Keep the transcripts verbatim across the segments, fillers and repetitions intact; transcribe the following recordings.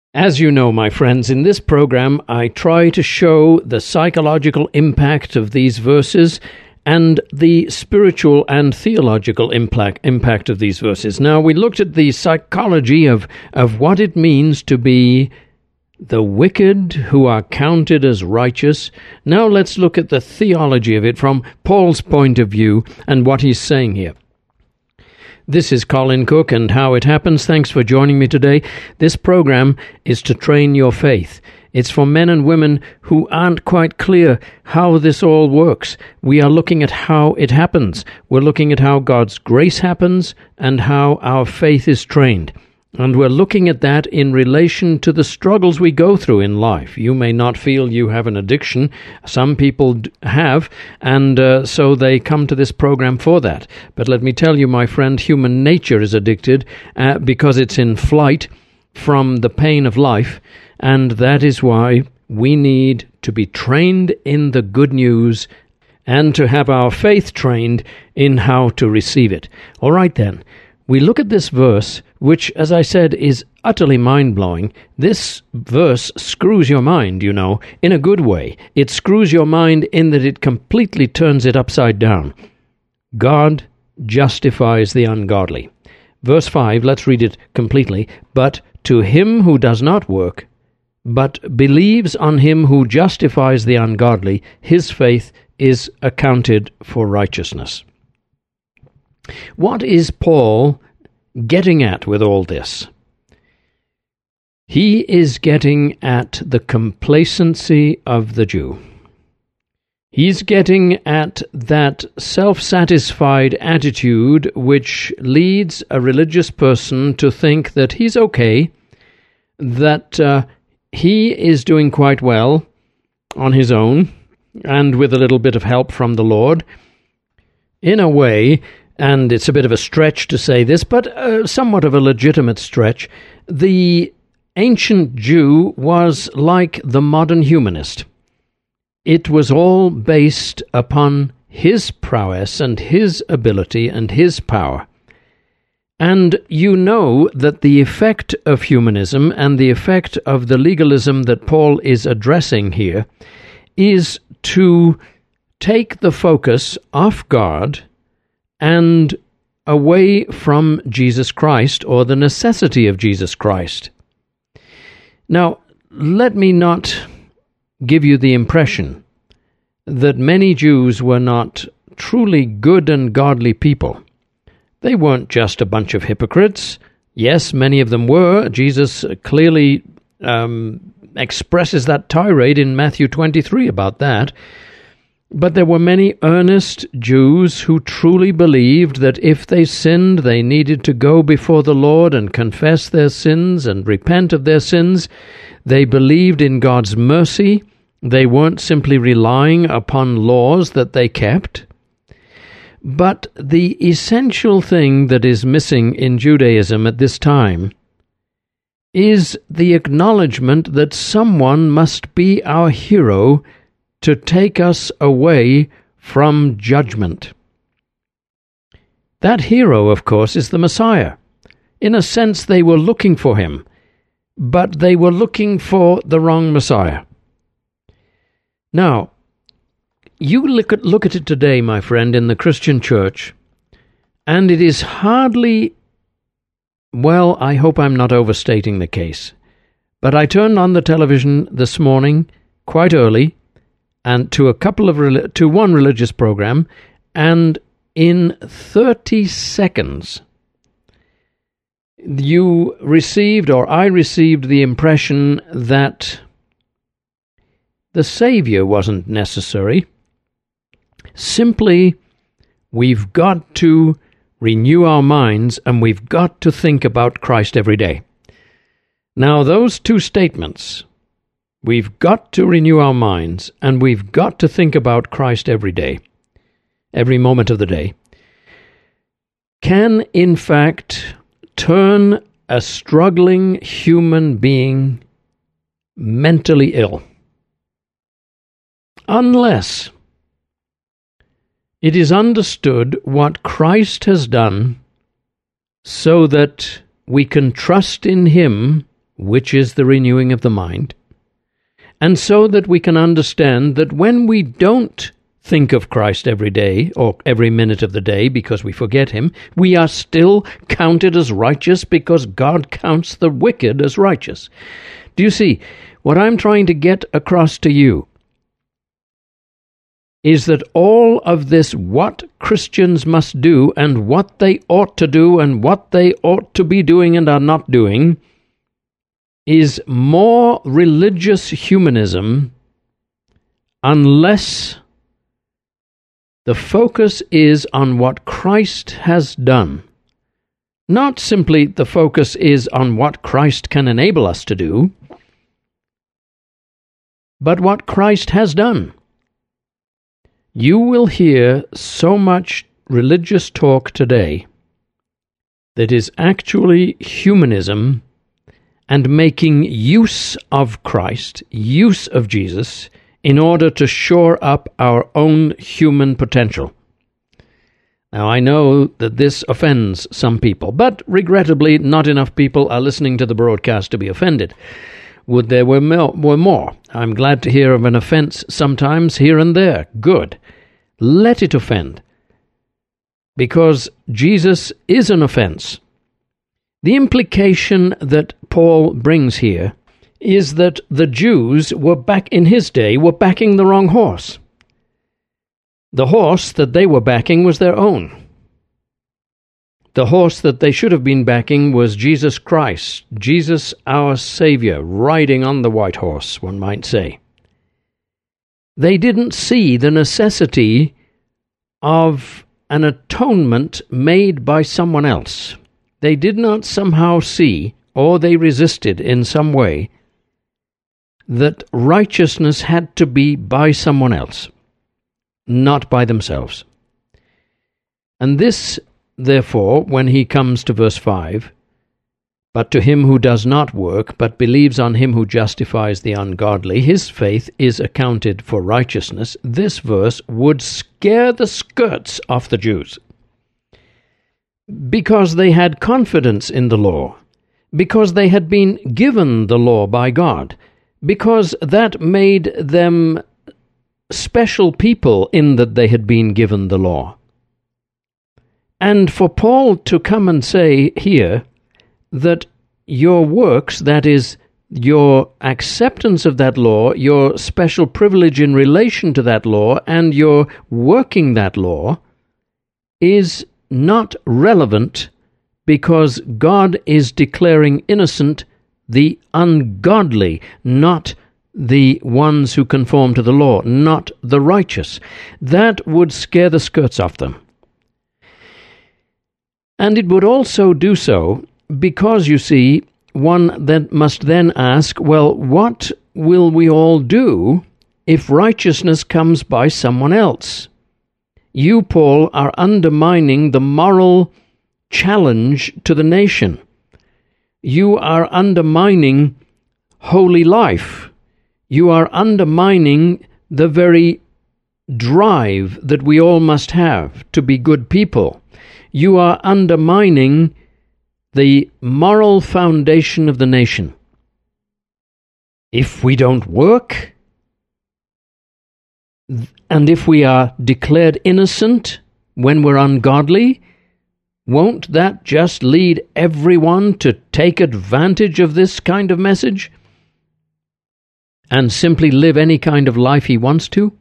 As you know, my friends, in this program I try to show the psychological impact of these verses and the spiritual and theological impact, impact of these verses. Now, we looked at the psychology of, of what it means to be the wicked who are counted as righteous. Now let's look at the theology of it from Paul's point of view and what he's saying here. This is Colin Cook and How It Happens. Thanks for joining me today. This program is to train your faith. It's for men and women who aren't quite clear how this all works. We are looking at how it happens. We're looking at how God's grace happens and how our faith is trained. And we're looking at that in relation to the struggles we go through in life. You may not feel you have an addiction. Some people have, and uh, so they come to this program for that. But let me tell you, my friend, human nature is addicted uh, because it's in flight from the pain of life, and that is why we need to be trained in the good news and to have our faith trained in how to receive it. All right, then. We look at this verse, which, as I said, is utterly mind-blowing. This verse screws your mind, you know, in a good way. It screws your mind in that it completely turns it upside down. God justifies the ungodly. Verse five, let's read it completely. But to him who does not work, but believes on him who justifies the ungodly, his faith is accounted for righteousness. What is Paul getting at with all this? He is getting at the complacency of the Jew. He's getting at that self-satisfied attitude which leads a religious person to think that he's okay, that uh, he is doing quite well on his own, and with a little bit of help from the Lord. In a way, and it's a bit of a stretch to say this, but uh, somewhat of a legitimate stretch, the ancient Jew was like the modern humanist. It was all based upon his prowess and his ability and his power. And you know that the effect of humanism and the effect of the legalism that Paul is addressing here is to take the focus off God and away from Jesus Christ, or the necessity of Jesus Christ. Now, let me not give you the impression that many Jews were not truly good and godly people. They weren't just a bunch of hypocrites. Yes, many of them were. Jesus clearly um, expresses that tirade in Matthew twenty-three about that. But there were many earnest Jews who truly believed that if they sinned, they needed to go before the Lord and confess their sins and repent of their sins. They believed in God's mercy. They weren't simply relying upon laws that they kept. But the essential thing that is missing in Judaism at this time is the acknowledgement that someone must be our hero to take us away from judgment. That hero, of course, is the Messiah. In a sense, they were looking for him, but they were looking for the wrong Messiah. Now, you look at, look at it today, my friend, in the Christian church, and it is hardly, well, I hope I'm not overstating the case, but I turned on the television this morning, quite early, and to a couple of to one religious program, and in thirty seconds you received, or I received, the impression that the Savior wasn't necessary. Simply, we've got to renew our minds, and we've got to think about Christ every day. Now, those two statements, we've got to renew our minds, and we've got to think about Christ every day, every moment of the day, can in fact turn a struggling human being mentally ill. Unless it is understood what Christ has done so that we can trust in Him which is the renewing of the mind, and so that we can understand that when we don't think of Christ every day or every minute of the day because we forget him, we are still counted as righteous because God counts the wicked as righteous. Do you see? What I'm trying to get across to you is that all of this, what Christians must do and what they ought to do and what they ought to be doing and are not doing, is more religious humanism unless the focus is on what Christ has done. Not simply the focus is on what Christ can enable us to do, but what Christ has done. You will hear so much religious talk today that is actually humanism and making use of Christ, use of Jesus, in order to shore up our own human potential. Now, I know that this offends some people, but regrettably, not enough people are listening to the broadcast to be offended. Would there were more, were more. I'm glad to hear of an offense sometimes here and there. Good. Let it offend. Because Jesus is an offense. The implication that Paul brings here is that the Jews were back in his day were backing the wrong horse. The horse that they were backing was their own. The horse that they should have been backing was Jesus Christ, Jesus our Savior, riding on the white horse, one might say. They didn't see the necessity of an atonement made by someone else. They did not somehow see, or they resisted in some way, that righteousness had to be by someone else, not by themselves. And this, therefore, when he comes to verse five, but to him who does not work, but believes on him who justifies the ungodly, his faith is accounted for righteousness, this verse would scare the skirts off the Jews. Because they had confidence in the law, because they had been given the law by God, because that made them special people in that they had been given the law. And for Paul to come and say here that your works, that is, your acceptance of that law, your special privilege in relation to that law, and your working that law, is not relevant because God is declaring innocent the ungodly, not the ones who conform to the law, not the righteous. That would scare the skirts off them. And it would also do so because, you see, one that must then ask, well, what will we all do if righteousness comes by someone else? You, Paul, are undermining the moral challenge to the nation. You are undermining holy life. You are undermining the very drive that we all must have to be good people. You are undermining the moral foundation of the nation. If we don't work, and if we are declared innocent when we're ungodly, won't that just lead everyone to take advantage of this kind of message and simply live any kind of life he wants to?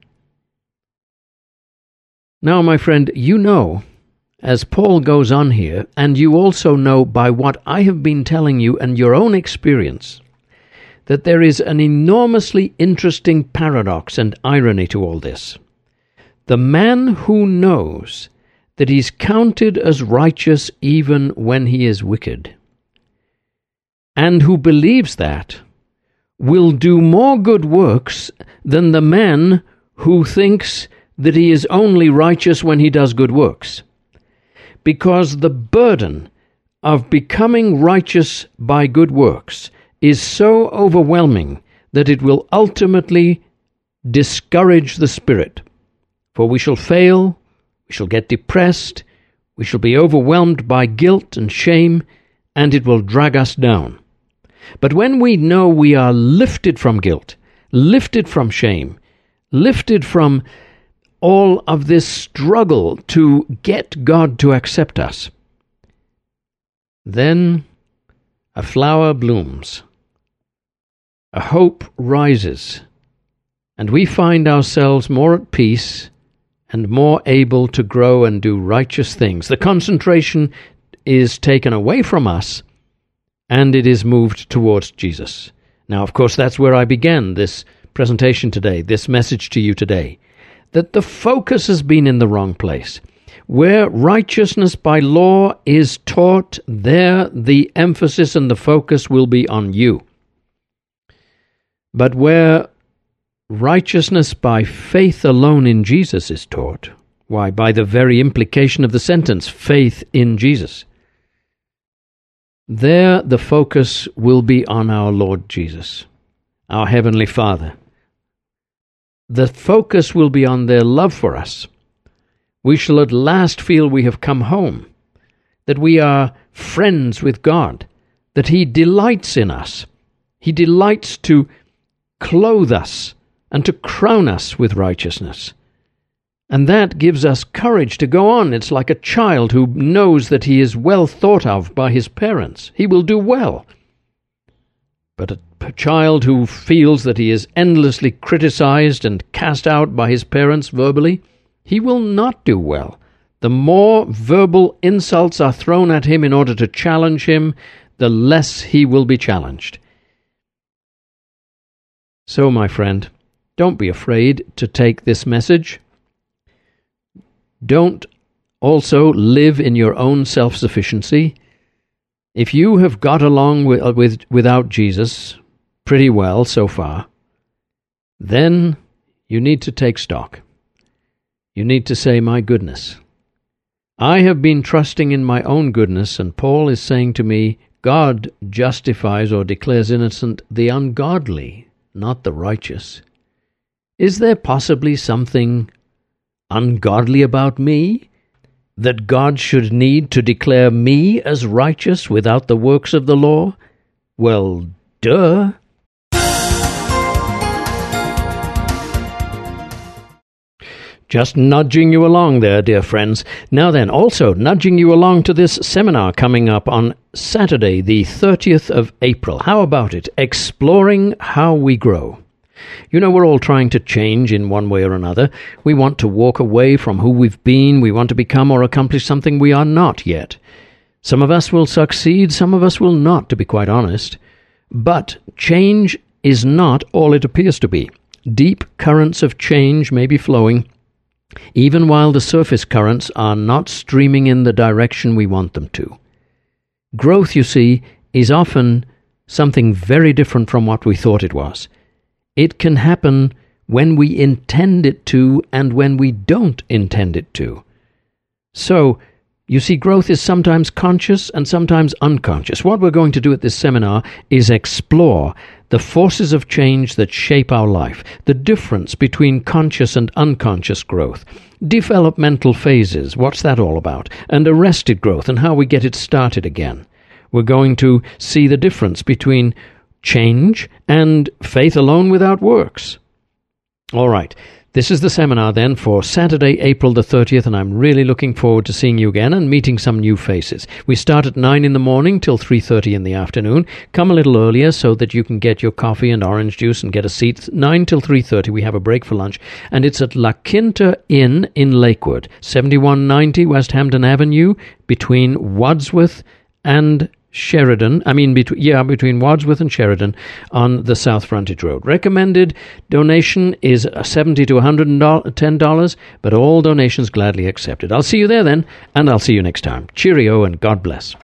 Now, my friend, you know, as Paul goes on here, and you also know by what I have been telling you and your own experience, that there is an enormously interesting paradox and irony to all this. The man who knows that he's counted as righteous even when he is wicked, and who believes that, will do more good works than the man who thinks that he is only righteous when he does good works. Because the burden of becoming righteous by good works is so overwhelming that it will ultimately discourage the spirit. For we shall fail, we shall get depressed, we shall be overwhelmed by guilt and shame, and it will drag us down. But when we know we are lifted from guilt, lifted from shame, lifted from all of this struggle to get God to accept us, then a flower blooms, a hope rises, and we find ourselves more at peace and more able to grow and do righteous things. The concentration is taken away from us, and it is moved towards Jesus. Now, of course, that's where I began this presentation today, this message to you today, that the focus has been in the wrong place. Where righteousness by law is taught, there the emphasis and the focus will be on you. But where righteousness by faith alone in Jesus is taught, why, by the very implication of the sentence, faith in Jesus, there the focus will be on our Lord Jesus, our Heavenly Father. The focus will be on their love for us. We shall at last feel we have come home, that we are friends with God, that He delights in us. He delights to clothe us and to crown us with righteousness. And that gives us courage to go on. It's like a child who knows that he is well thought of by his parents. He will do well. But a, a child who feels that he is endlessly criticized and cast out by his parents verbally, he will not do well. The more verbal insults are thrown at him in order to challenge him, the less he will be challenged. So, my friend, don't be afraid to take this message. Don't also live in your own self-sufficiency. If you have got along with, with, without Jesus pretty well so far, then you need to take stock. You need to say, my goodness, I have been trusting in my own goodness, and Paul is saying to me, God justifies or declares innocent the ungodly, not the righteous. Is there possibly something ungodly about me, that God should need to declare me as righteous without the works of the law? Well, duh. Just nudging you along there, dear friends. Now then, also nudging you along to this seminar coming up on Saturday, the thirtieth of April. How about it? Exploring How We Grow. You know, we're all trying to change in one way or another. We want to walk away from who we've been. We want to become or accomplish something we are not yet. Some of us will succeed, some of us will not, to be quite honest. But change is not all it appears to be. Deep currents of change may be flowing, even while the surface currents are not streaming in the direction we want them to. Growth, you see, is often something very different from what we thought it was. It can happen when we intend it to and when we don't intend it to. So, you see, growth is sometimes conscious and sometimes unconscious. What we're going to do at this seminar is explore the forces of change that shape our life, the difference between conscious and unconscious growth, developmental phases, what's that all about, and arrested growth and how we get it started again. We're going to see the difference between change and faith alone without works. All right. This is the seminar then for Saturday, April the thirtieth, and I'm really looking forward to seeing you again and meeting some new faces. We start at nine in the morning till three thirty in the afternoon. Come a little earlier so that you can get your coffee and orange juice and get a seat. nine till three thirty, we have a break for lunch, and it's at La Quinta Inn in Lakewood, seventy-one ninety West Hampton Avenue, between Wadsworth and Sheridan, I mean, between, yeah, between Wadsworth and Sheridan on the South Frontage Road. Recommended donation is seventy to one hundred ten dollars, but all donations gladly accepted. I'll see you there then, and I'll see you next time. Cheerio and God bless.